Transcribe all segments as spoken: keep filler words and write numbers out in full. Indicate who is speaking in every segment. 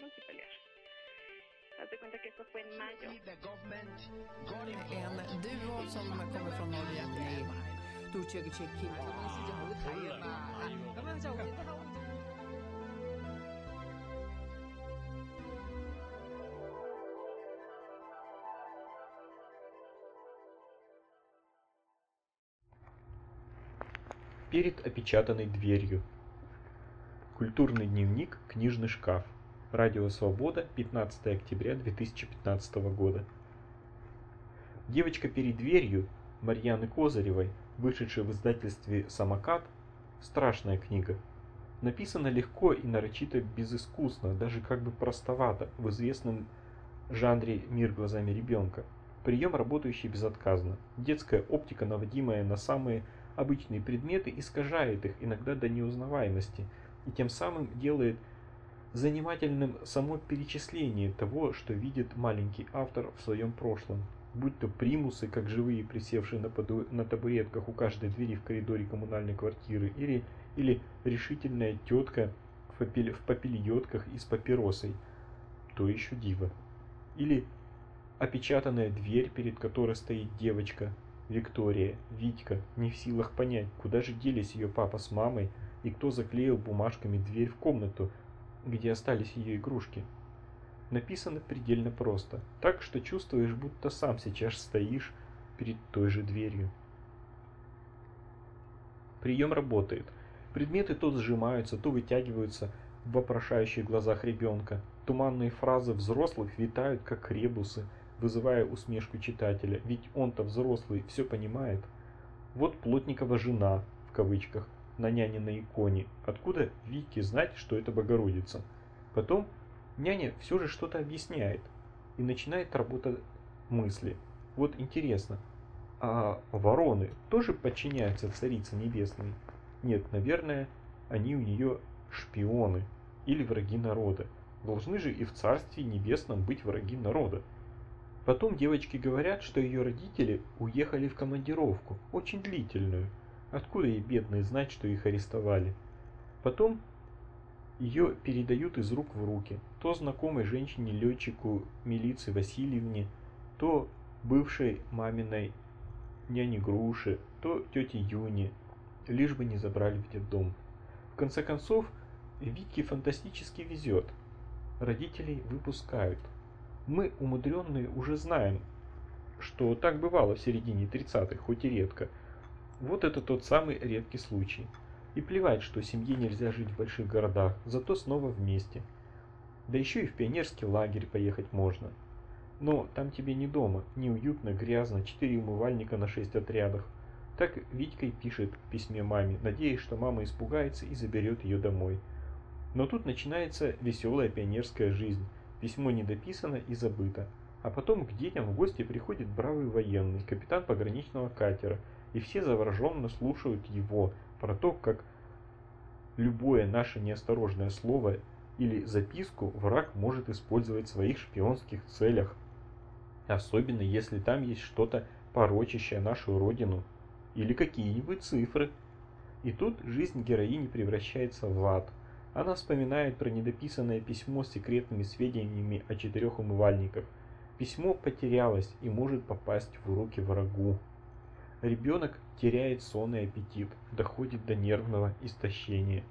Speaker 1: y pelear. Haz de cuenta que esto fue en mayo.
Speaker 2: En duo som kommer från Norge. Nej. Du tycker check in.
Speaker 3: Перед опечатанной дверью. Культурный дневник, книжный шкаф. Радио Свобода, пятнадцатое октября две тысячи пятнадцатого года. Девочка перед дверью Марьяны Козыревой, вышедшей в издательстве «Самокат», страшная книга. Написана легко и нарочито безыскусно, даже как бы простовато, в известном жанре «Мир глазами ребенка». Прием, работающий безотказно. Детская оптика, наводимая на самые обычные предметы, искажает их иногда до неузнаваемости и тем самым делает занимательным само перечисление того, что видит маленький автор в своем прошлом. Будь то примусы, как живые, присевшие на, поду... на табуретках у каждой двери в коридоре коммунальной квартиры, или, или решительная тетка в, попель... в попельотках и с папиросой, то еще диво. Или опечатанная дверь, перед которой стоит девочка, Виктория, Витька, не в силах понять, куда же делись ее папа с мамой и кто заклеил бумажками дверь в комнату, где остались ее игрушки. Написано предельно просто, так что чувствуешь, будто сам сейчас стоишь перед той же дверью. Прием работает. Предметы то сжимаются, то вытягиваются в вопрошающих глазах ребенка. Туманные фразы взрослых витают, как ребусы, вызывая усмешку читателя, ведь он-то взрослый, все понимает. Вот Плотникова жена, в кавычках, на няниной иконе. Откуда Вике знать, что это Богородица? Потом няня все же что-то объясняет, и начинает работа мысли. Вот интересно, а вороны тоже подчиняются Царице Небесной? Нет, наверное, они у нее шпионы или враги народа. Должны же и в Царстве Небесном быть враги народа. Потом девочки говорят, что ее родители уехали в командировку, очень длительную. Откуда ей, бедной, знать, что их арестовали? Потом ее передают из рук в руки. То знакомой женщине-летчику милиции Васильевне, то бывшей маминой няне Груше, то тете Юне, лишь бы не забрали в детдом. В конце концов, Вике фантастически везет. Родителей выпускают. Мы, умудренные, уже знаем, что так бывало в середине тридцатых, хоть и редко. Вот это тот самый редкий случай. И плевать, что семье нельзя жить в больших городах, зато снова вместе. Да еще и в пионерский лагерь поехать можно. Но там тебе не дома, неуютно, грязно, четыре умывальника на шесть отрядах. Так Витька и пишет в письме маме, надеясь, что мама испугается и заберет ее домой. Но тут начинается веселая пионерская жизнь. Письмо недописано и забыто. А потом к детям в гости приходит бравый военный, капитан пограничного катера, и все завороженно слушают его про то, как любое наше неосторожное слово или записку враг может использовать в своих шпионских целях. Особенно если там есть что-то порочащее нашу родину или какие-нибудь цифры. И тут жизнь героини превращается в ад. Она вспоминает про недописанное письмо с секретными сведениями о четырех умывальниках. Письмо потерялось и может попасть в руки врагу. Ребенок теряет сон и аппетит, доходит до нервного истощения.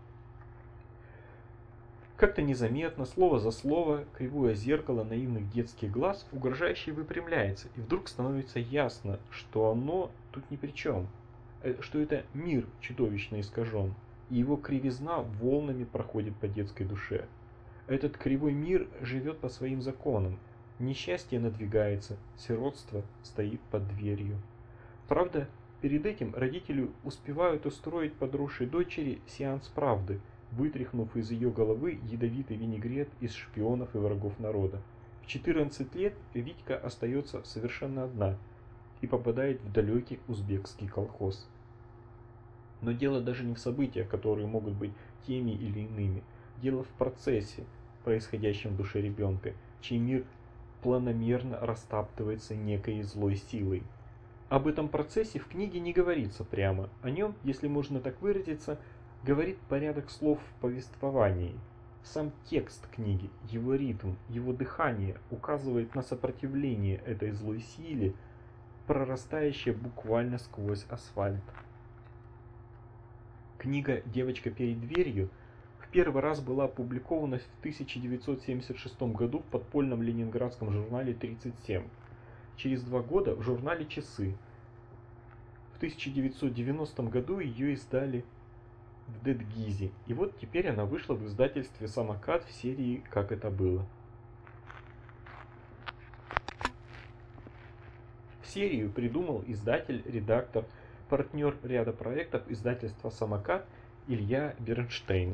Speaker 3: Как-то незаметно, слово за слово, кривое зеркало наивных детских глаз угрожающе выпрямляется, и вдруг становится ясно, что оно тут ни при чем, что это мир чудовищно искажен, и его кривизна волнами проходит по детской душе. Этот кривой мир живет по своим законам, несчастье надвигается, сиротство стоит под дверью. Правда, перед этим родители успевают устроить подросшей дочери сеанс правды, вытряхнув из ее головы ядовитый винегрет из шпионов и врагов народа. В четырнадцать лет Витька остается совершенно одна и попадает в далекий узбекский колхоз. Но дело даже не в событиях, которые могут быть теми или иными. Дело в процессе, происходящем в душе ребенка, чей мир планомерно растаптывается некой злой силой. Об этом процессе в книге не говорится прямо. О нем, если можно так выразиться, говорит порядок слов в повествовании. Сам текст книги, его ритм, его дыхание указывает на сопротивление этой злой силе, прорастающее буквально сквозь асфальт. Книга «Девочка перед дверью» в первый раз была опубликована в тысяча девятьсот семьдесят шестом году в подпольном ленинградском журнале «тридцать семь». Через два года в журнале «Часы». В тысяча девятьсот девяностом году ее издали в Дедгизе, и вот теперь она вышла в издательстве «Самокат» в серии «Как это было». Серию придумал издатель, редактор, партнер ряда проектов издательства «Самокат» Илья Бернштейн.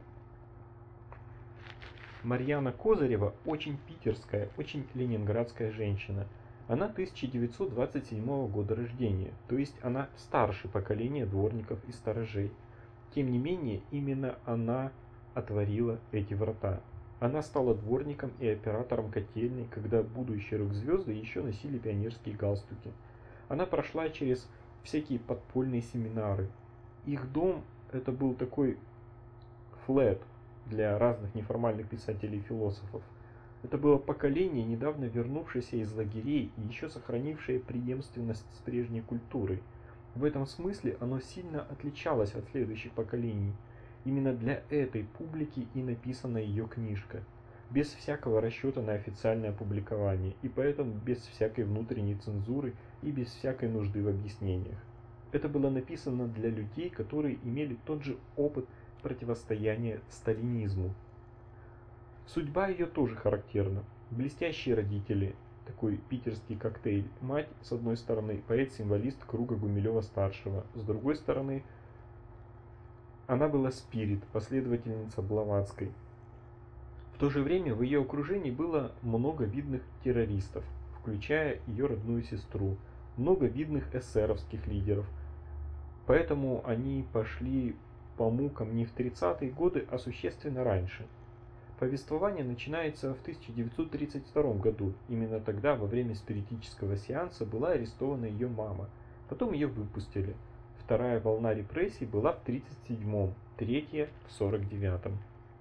Speaker 3: Марьяна Козырева очень питерская, очень ленинградская женщина. Она тысяча девятьсот двадцать седьмого года рождения, то есть она старше поколения дворников и сторожей. Тем не менее, именно она отворила эти врата. Она стала дворником и оператором котельной, когда будущие рок-звезды еще носили пионерские галстуки. Она прошла через всякие подпольные семинары. Их дом это был такой флэт для разных неформальных писателей и философов. Это было поколение, недавно вернувшееся из лагерей и еще сохранившее преемственность с прежней культурой. В этом смысле оно сильно отличалось от следующих поколений. Именно для этой публики и написана ее книжка, без всякого расчета на официальное опубликование, и поэтому без всякой внутренней цензуры и без всякой нужды в объяснениях. Это было написано для людей, которые имели тот же опыт противостояния сталинизму. Судьба ее тоже характерна. Блестящие родители, такой питерский коктейль. Мать, с одной стороны, поэт-символист круга Гумилева-старшего, с другой стороны, она была спирит, последовательница Блаватской. В то же время в ее окружении было много видных террористов, включая ее родную сестру, много видных эсеровских лидеров. Поэтому они пошли по мукам не в тридцатые годы, а существенно раньше. Повествование начинается в тысяча девятьсот тридцать втором году. Именно тогда, во время спиритического сеанса, была арестована ее мама. Потом ее выпустили. Вторая волна репрессий была в тридцать седьмом, третья в сорок девятом.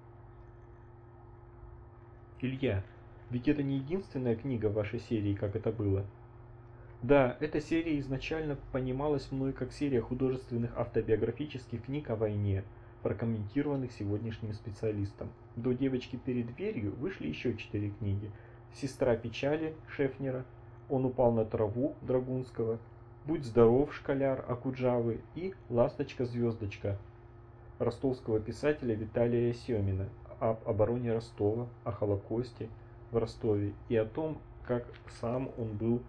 Speaker 3: Илья, ведь это не единственная книга в вашей серии, как это было? Да, эта серия изначально понималась мной как серия художественных автобиографических книг о войне, прокомментированных сегодняшним специалистом. До «Девочки перед дверью» вышли еще четыре книги. «Сестра печали» Шефнера, «Он упал на траву» Драгунского, «Будь здоров, школяр» Акуджавы и «Ласточка-звездочка» ростовского писателя Виталия Семина об обороне Ростова, о Холокосте в Ростове и о том, как сам он был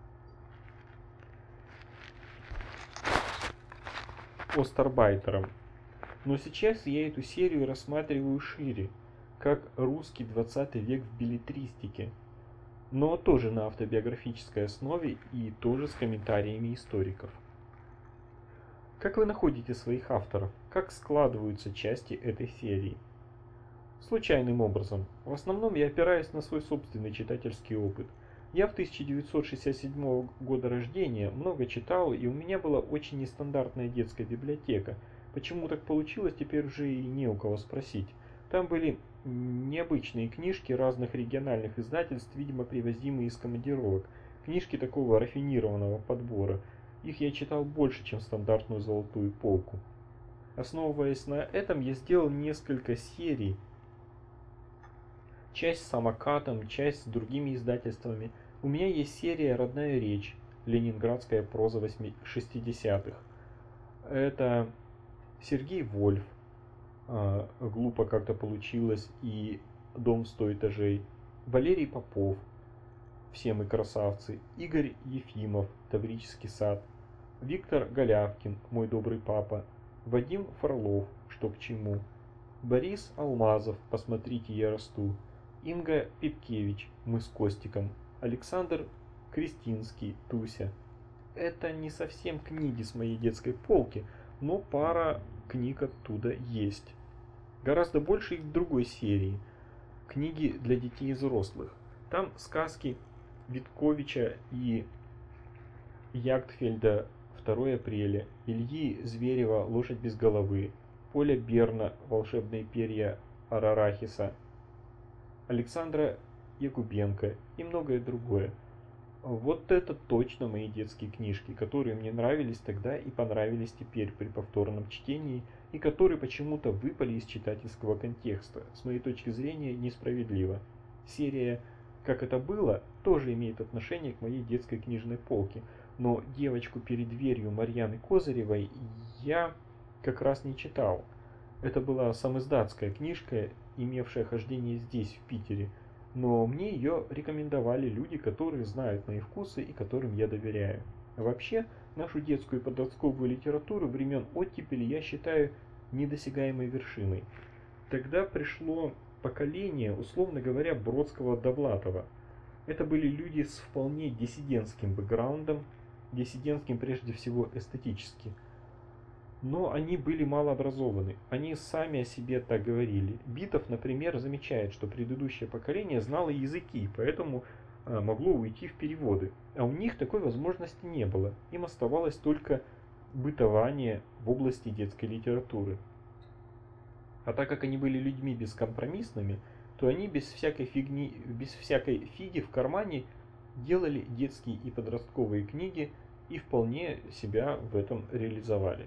Speaker 3: остарбайтером. Но сейчас я эту серию рассматриваю шире, как русский двадцатый век в беллетристике, но тоже на автобиографической основе и тоже с комментариями историков. Как вы находите своих авторов? Как складываются части этой серии? Случайным образом. В основном я опираюсь на свой собственный читательский опыт. Я в тысяча девятьсот шестьдесят седьмого года рождения много читал, и у меня была очень нестандартная детская библиотека. Почему так получилось, теперь уже и не у кого спросить. Там были необычные книжки разных региональных издательств, видимо привозимые из командировок. Книжки такого рафинированного подбора. Их я читал больше, чем стандартную золотую полку. Основываясь на этом, я сделал несколько серий. Часть с «Самокатом», часть с другими издательствами. У меня есть серия «Родная речь», ленинградская проза шестидесятых. Это Сергей Вольф, глупо как-то получилось, и дом в сто этажей. Валерий Попов, все мы красавцы. Игорь Ефимов, Таврический сад. Виктор Голявкин, мой добрый папа. Вадим Фролов, что к чему. Борис Алмазов, посмотрите, я расту. Инга Пипкевич, мы с Костиком. Александр Кристинский, Туся. Это не совсем книги с моей детской полки, но пара книг оттуда есть. Гораздо больше их в другой серии. Книги для детей и взрослых. Там сказки Витковича и Ягдфельда «второе апреля», Ильи Зверева «Лошадь без головы», Поля Берна «Волшебные перья Арарахиса, Александра Якубенко и многое другое. Вот это точно мои детские книжки, которые мне нравились тогда и понравились теперь при повторном чтении, и которые почему-то выпали из читательского контекста. С моей точки зрения, несправедливо. Серия «Как это было» тоже имеет отношение к моей детской книжной полке, но «Девочку перед дверью» Марьяны Козыревой я как раз не читал. Это была самиздатская книжка, имевшая хождение здесь, в Питере, но мне ее рекомендовали люди, которые знают мои вкусы и которым я доверяю. Вообще, нашу детскую и подростковую литературу времен оттепели я считаю недосягаемой вершиной. Тогда пришло поколение, условно говоря, Бродского-Довлатова. Это были люди с вполне диссидентским бэкграундом, диссидентским прежде всего эстетически. Но они были малообразованы, они сами о себе так говорили. Битов, например, замечает, что предыдущее поколение знало языки, поэтому а, могло уйти в переводы. А у них такой возможности не было, им оставалось только бытование в области детской литературы. А так как они были людьми бескомпромиссными, то они без всякой фигни, без всякой фиги в кармане делали детские и подростковые книги и вполне себя в этом реализовали.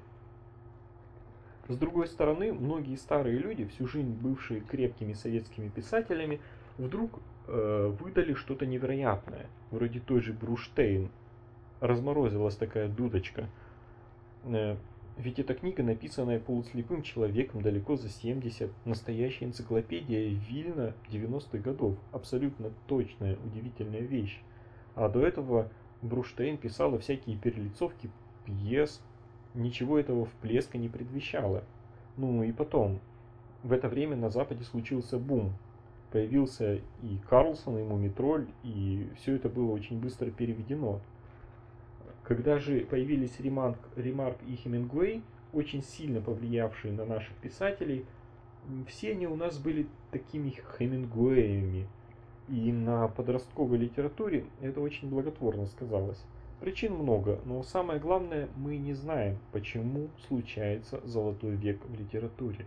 Speaker 3: С другой стороны, многие старые люди, всю жизнь бывшие крепкими советскими писателями, вдруг э, выдали что-то невероятное, вроде той же Бруштейн. Разморозилась такая дудочка. Э, ведь эта книга, написанная полуслепым человеком далеко за семьдесят, настоящая энциклопедия Вильна девяностых годов, абсолютно точная, удивительная вещь. А до этого Бруштейн писала всякие перелицовки пьес, ничего этого вплеска не предвещало. Ну и потом, в это время на Западе случился бум. Появился и Карлсон, и Мумитроль, и все это было очень быстро переведено. Когда же появились Ремарк, Ремарк и Хемингуэй, очень сильно повлиявшие на наших писателей, все они у нас были такими Хемингуэями. И на подростковой литературе это очень благотворно сказалось. Причин много, но самое главное, мы не знаем, почему случается золотой век в литературе.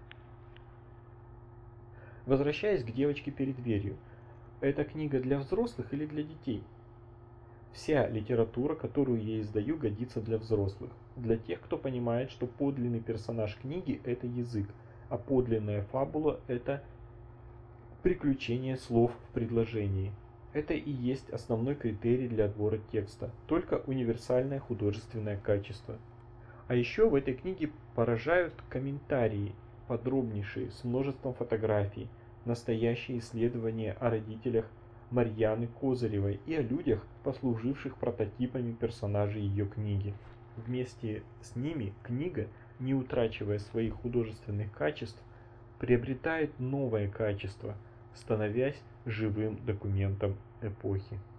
Speaker 3: Возвращаясь к «Девочке перед дверью», это книга для взрослых или для детей? Вся литература, которую я издаю, годится для взрослых, для тех, кто понимает, что подлинный персонаж книги – это язык, а подлинная фабула – это приключение слов в предложении. Это и есть основной критерий для отбора текста, только универсальное художественное качество. А еще в этой книге поражают комментарии, подробнейшие, с множеством фотографий, настоящие исследования о родителях Марьяны Козыревой и о людях, послуживших прототипами персонажей ее книги. Вместе с ними книга, не утрачивая своих художественных качеств, приобретает новое качество, становясь живым документом эпохи.